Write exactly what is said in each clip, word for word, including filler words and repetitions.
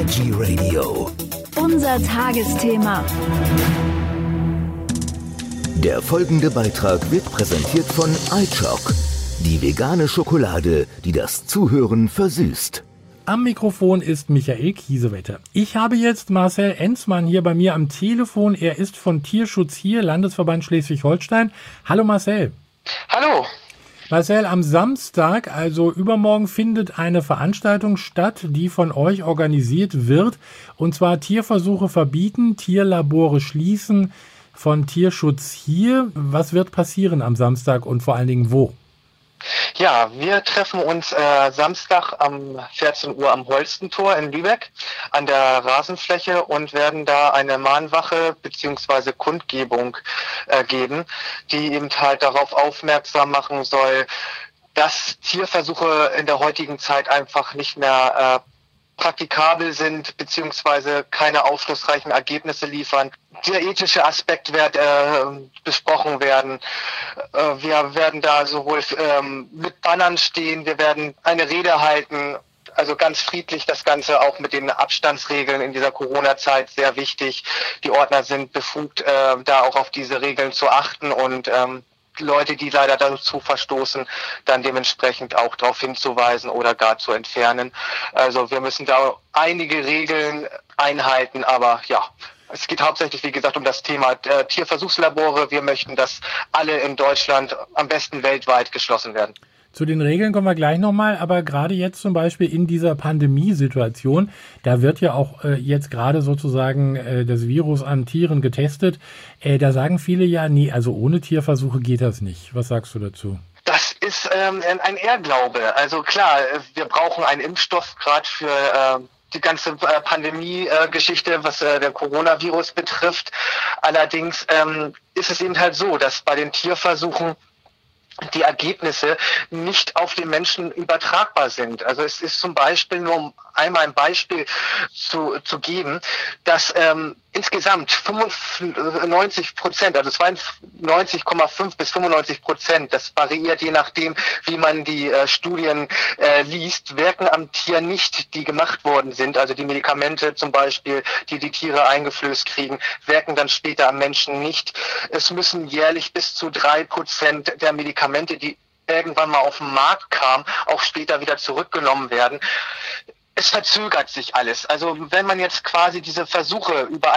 Veggie Radio. Unser Tagesthema. Der folgende Beitrag wird präsentiert von iChock, die vegane Schokolade, die das Zuhören versüßt. Am Mikrofon ist Michael Kiesewetter. Ich habe jetzt Marcel Enzmann hier bei mir am Telefon. Er ist von Tierschutz hier, Landesverband Schleswig-Holstein. Hallo Marcel. Hallo. Marcel, am Samstag, also übermorgen, findet eine Veranstaltung statt, die von euch organisiert wird. Und zwar Tierversuche verbieten, Tierlabore schließen von Tierschutz hier. Was wird passieren am Samstag und vor allen Dingen wo? Ja, wir treffen uns äh, Samstag um vierzehn Uhr am Holstentor in Lübeck an der Rasenfläche und werden da eine Mahnwache bzw. Kundgebung äh, geben, die eben halt darauf aufmerksam machen soll, dass Tierversuche in der heutigen Zeit einfach nicht mehr äh, praktikabel sind beziehungsweise keine aufschlussreichen Ergebnisse liefern. Der ethische Aspekt wird äh, besprochen werden. Äh, wir werden da sowohl ähm, mit Bannern stehen, wir werden eine Rede halten. Also ganz friedlich das Ganze, auch mit den Abstandsregeln in dieser Corona-Zeit sehr wichtig. Die Ordner sind befugt, äh, da auch auf diese Regeln zu achten und ähm, Leute, die leider dazu verstoßen, dann dementsprechend auch darauf hinzuweisen oder gar zu entfernen. Also wir müssen da einige Regeln einhalten, aber ja, es geht hauptsächlich, wie gesagt, um das Thema äh, Tierversuchslabore. Wir möchten, dass alle in Deutschland, am besten weltweit, geschlossen werden. Zu den Regeln kommen wir gleich nochmal, aber gerade jetzt zum Beispiel in dieser Pandemiesituation, da wird ja auch äh, jetzt gerade sozusagen äh, das Virus an Tieren getestet. Äh, da sagen viele ja, nee, also ohne Tierversuche geht das nicht. Was sagst du dazu? Das ist ähm, ein Irrglaube. Also klar, wir brauchen einen Impfstoff gerade für äh, die ganze äh, Pandemie-Geschichte, äh, was äh, der Coronavirus betrifft. Allerdings ähm, ist es eben halt so, dass bei den Tierversuchen die Ergebnisse nicht auf den Menschen übertragbar sind. Also es ist zum Beispiel, nur um einmal ein Beispiel zu, zu geben, dass ähm, insgesamt fünfundneunzig Prozent, also zweiundneunzig Komma fünf bis fünfundneunzig Prozent, das variiert je nachdem, wie man die äh, Studien äh, liest, wirken am Tier nicht, die gemacht worden sind. Also die Medikamente zum Beispiel, die die Tiere eingeflößt kriegen, wirken dann später am Menschen nicht. Es müssen jährlich bis zu drei Prozent der Medikamente, die irgendwann mal auf den Markt kamen, auch später wieder zurückgenommen werden. Es verzögert sich alles. Also wenn man jetzt quasi diese Versuche über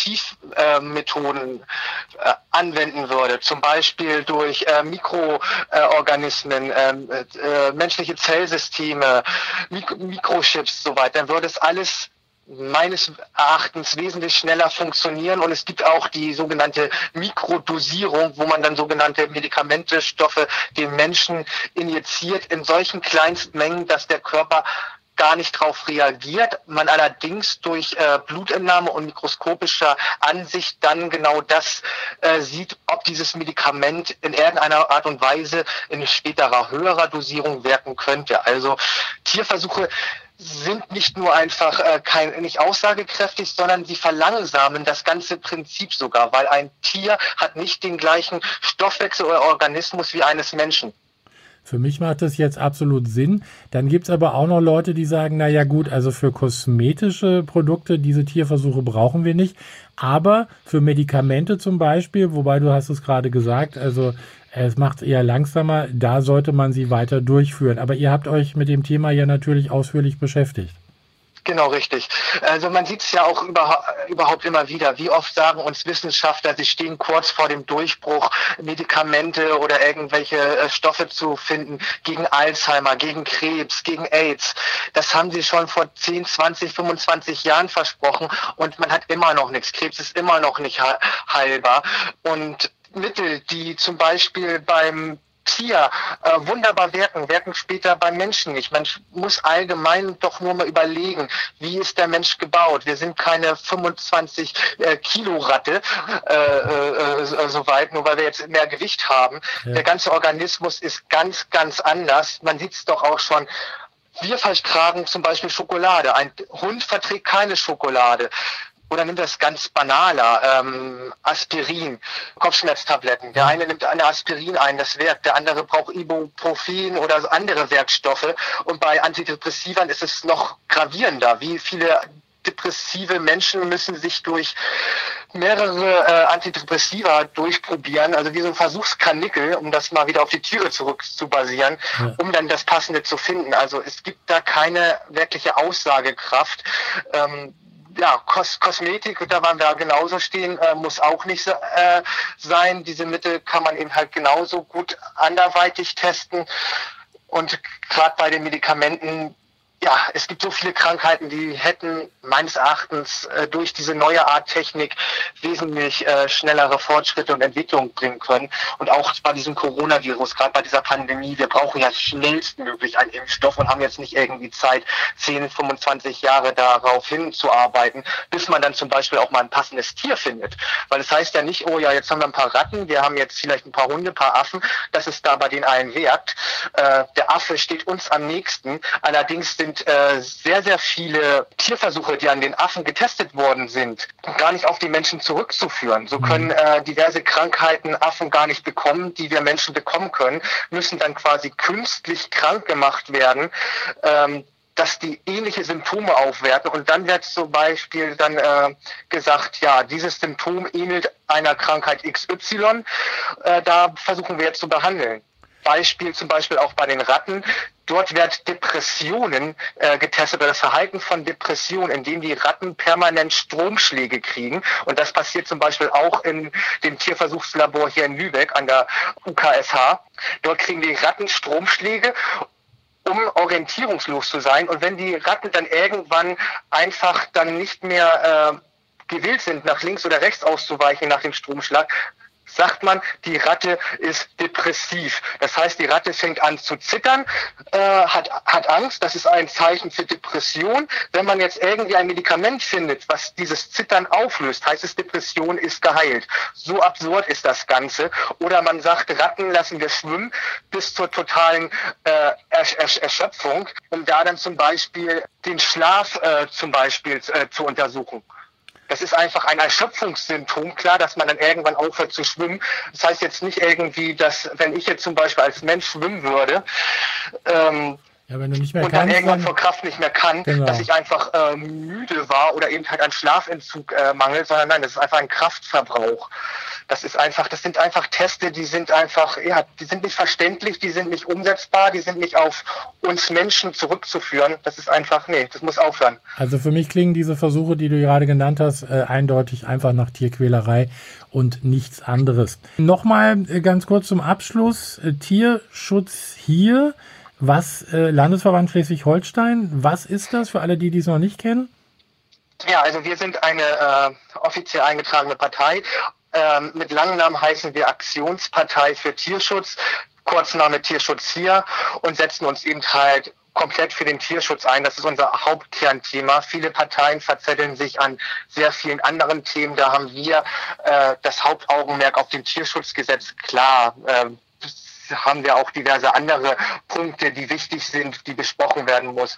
Alternativmethoden äh, äh, anwenden würde, zum Beispiel durch äh, Mikroorganismen, äh, äh, menschliche Zellsysteme, Mik- Mikrochips und so weiter, dann würde es alles meines Erachtens wesentlich schneller funktionieren und es gibt auch die sogenannte Mikrodosierung, wo man dann sogenannte Medikamente, Stoffe den Menschen injiziert in solchen Kleinstmengen, dass der Körper gar nicht darauf reagiert, man allerdings durch äh, Blutentnahme und mikroskopischer Ansicht dann genau das äh, sieht, ob dieses Medikament in irgendeiner Art und Weise in späterer höherer Dosierung wirken könnte. Also Tierversuche sind nicht nur einfach äh, kein, nicht aussagekräftig, sondern sie verlangsamen das ganze Prinzip sogar, weil ein Tier hat nicht den gleichen Stoffwechsel oder Organismus wie eines Menschen. Für mich macht das jetzt absolut Sinn. Dann gibt es aber auch noch Leute, die sagen, na ja gut, also für kosmetische Produkte, diese Tierversuche brauchen wir nicht. Aber für Medikamente zum Beispiel, wobei du hast es gerade gesagt, also es macht eher langsamer, da sollte man sie weiter durchführen. Aber ihr habt euch mit dem Thema ja natürlich ausführlich beschäftigt. Genau, richtig. Also man sieht es ja auch über, überhaupt immer wieder. Wie oft sagen uns Wissenschaftler, sie stehen kurz vor dem Durchbruch, Medikamente oder irgendwelche äh, Stoffe zu finden gegen Alzheimer, gegen Krebs, gegen AIDS. Das haben sie schon vor zehn, zwanzig, fünfundzwanzig Jahren versprochen und man hat immer noch nichts. Krebs ist immer noch nicht heilbar. Und Mittel, die zum Beispiel beim Tier äh, wunderbar wirken, wirken später beim Menschen nicht. Man muss allgemein doch nur mal überlegen, wie ist der Mensch gebaut. Wir sind keine fünfundzwanzig äh, Kilo Ratte, äh, äh, so weit, nur weil wir jetzt mehr Gewicht haben. Ja. Der ganze Organismus ist ganz, ganz anders. Man sieht es doch auch schon. Wir vertragen zum Beispiel Schokolade. Ein Hund verträgt keine Schokolade. Oder nimmt das ganz banaler, ähm, Aspirin, Kopfschmerztabletten. Der eine nimmt eine Aspirin ein, das wirkt. Der andere braucht Ibuprofen oder andere Werkstoffe. Und bei Antidepressivern ist es noch gravierender. Wie viele depressive Menschen müssen sich durch mehrere äh, Antidepressiva durchprobieren, also wie so ein Versuchskanickel, um das mal wieder auf die Tiere zurück zu basieren, ja. um dann das Passende zu finden. Also es gibt da keine wirkliche Aussagekraft. Ähm, ja, Kos Kosmetik, da waren wir genauso stehen, äh, muss auch nicht äh, sein. Diese Mittel kann man eben halt genauso gut anderweitig testen. Und gerade bei den Medikamenten, ja, es gibt so viele Krankheiten, die hätten meines Erachtens äh, durch diese neue Art Technik wesentlich äh, schnellere Fortschritte und Entwicklungen bringen können. Und auch bei diesem Coronavirus, gerade bei dieser Pandemie, wir brauchen ja schnellstmöglich einen Impfstoff und haben jetzt nicht irgendwie Zeit, zehn, fünfundzwanzig Jahre darauf hinzuarbeiten, bis man dann zum Beispiel auch mal ein passendes Tier findet. Weil es heißt ja nicht, oh ja, jetzt haben wir ein paar Ratten, wir haben jetzt vielleicht ein paar Hunde, ein paar Affen, das ist da bei den allen wert. Äh, der Affe steht uns am nächsten, allerdings sind Äh, sehr, sehr viele Tierversuche, die an den Affen getestet worden sind, gar nicht auf die Menschen zurückzuführen. So können äh, diverse Krankheiten Affen gar nicht bekommen, die wir Menschen bekommen können, müssen dann quasi künstlich krank gemacht werden, ähm, dass die ähnliche Symptome aufwerten. Und dann wird zum Beispiel dann äh, gesagt, ja, dieses Symptom ähnelt einer Krankheit X Y, äh, da versuchen wir jetzt zu behandeln. Beispiel zum Beispiel auch bei den Ratten. Dort wird Depressionen äh, getestet, oder das Verhalten von Depressionen, indem die Ratten permanent Stromschläge kriegen. Und das passiert zum Beispiel auch in dem Tierversuchslabor hier in Lübeck an der U K S H. Dort kriegen die Ratten Stromschläge, um orientierungslos zu sein. Und wenn die Ratten dann irgendwann einfach dann nicht mehr äh, gewillt sind, nach links oder rechts auszuweichen nach dem Stromschlag, sagt man, die Ratte ist depressiv. Das heißt, die Ratte fängt an zu zittern, äh, hat, hat Angst. Das ist ein Zeichen für Depression. Wenn man jetzt irgendwie ein Medikament findet, was dieses Zittern auflöst, heißt es, Depression ist geheilt. So absurd ist das Ganze. Oder man sagt, Ratten lassen wir schwimmen bis zur totalen äh, Ersch Ersch Erschöpfung, um da dann zum Beispiel den Schlaf äh, zum Beispiel äh, zu untersuchen. Das ist einfach ein Erschöpfungssymptom, klar, dass man dann irgendwann aufhört zu schwimmen. Das heißt jetzt nicht irgendwie, dass, wenn ich jetzt zum Beispiel als Mensch schwimmen würde, ähm, ja, wenn du nicht mehr und dann kannst, irgendwann dann vor Kraft nicht mehr kann, genau. dass ich einfach äh, müde war oder eben halt an Schlafentzug äh, mangelt, sondern nein, das ist einfach ein Kraftverbrauch. Das ist einfach, das sind einfach Teste, die sind einfach, ja, die sind nicht verständlich, die sind nicht umsetzbar, die sind nicht auf uns Menschen zurückzuführen. Das ist einfach, nee, das muss aufhören. Also für mich klingen diese Versuche, die du gerade genannt hast, äh, eindeutig einfach nach Tierquälerei und nichts anderes. Nochmal äh, ganz kurz zum Abschluss. Äh, Tierschutz hier, was, äh, Landesverband Schleswig-Holstein, was ist das für alle, die dies noch nicht kennen? Ja, also wir sind eine äh, offiziell eingetragene Partei. Ähm, mit langen Namen heißen wir Aktionspartei für Tierschutz, Kurzname Tierschutz hier, und setzen uns eben halt komplett für den Tierschutz ein. Das ist unser Hauptkernthema. Viele Parteien verzetteln sich an sehr vielen anderen Themen. Da haben wir äh, das Hauptaugenmerk auf dem Tierschutzgesetz. Klar, äh, haben wir auch diverse andere Punkte, die wichtig sind, die besprochen werden muss.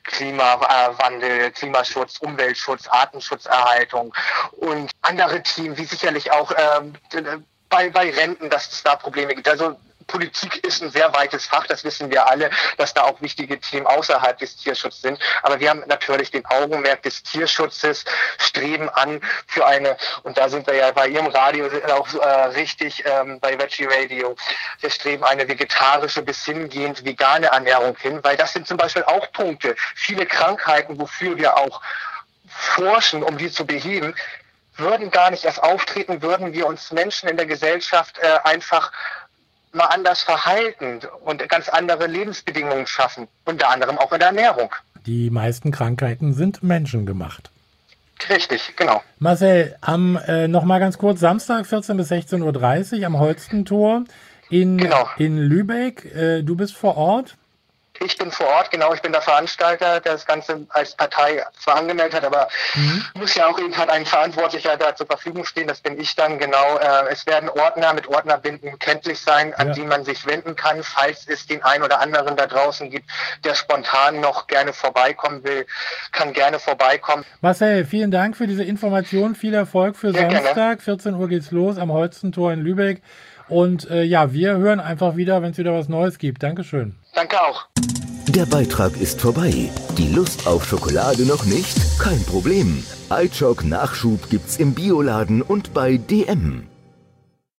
Klimawandel, Klimaschutz, Umweltschutz, Artenschutzerhaltung und andere Themen, wie sicherlich auch ähm, bei, bei Renten, dass es da Probleme gibt. Also Politik ist ein sehr weites Fach, das wissen wir alle, dass da auch wichtige Themen außerhalb des Tierschutzes sind. Aber wir haben natürlich den Augenmerk des Tierschutzes, streben an für eine, und da sind wir ja bei Ihrem Radio auch äh, richtig, ähm, bei Veggie Radio, wir streben eine vegetarische bis hingehend vegane Ernährung hin, weil das sind zum Beispiel auch Punkte. Viele Krankheiten, wofür wir auch forschen, um die zu beheben, würden gar nicht erst auftreten, würden wir uns Menschen in der Gesellschaft äh, einfach mal anders verhalten und ganz andere Lebensbedingungen schaffen, unter anderem auch in der Ernährung. Die meisten Krankheiten sind menschengemacht. Richtig, genau. Marcel, am äh, noch mal ganz kurz, Samstag vierzehn bis sechzehn Uhr dreißig am Holstentor in, genau. in Lübeck. Äh, du bist vor Ort? Ich bin vor Ort, genau, ich bin der Veranstalter, der das Ganze als Partei zwar angemeldet hat, aber mhm. muss ja auch eben halt ein Verantwortlicher da zur Verfügung stehen, das bin ich dann, genau. Äh, es werden Ordner mit Ordnerbinden kenntlich sein, an ja. die man sich wenden kann, falls es den einen oder anderen da draußen gibt, der spontan noch gerne vorbeikommen will, kann gerne vorbeikommen. Marcel, vielen Dank für diese Information, viel Erfolg für Sehr Samstag, gerne. vierzehn Uhr geht's los am Holstentor in Lübeck. Und äh, ja, wir hören einfach wieder, wenn es wieder was Neues gibt. Dankeschön. Danke auch. Der Beitrag ist vorbei. Die Lust auf Schokolade noch nicht? Kein Problem. iChock Nachschub gibt's im Bioladen und bei D M.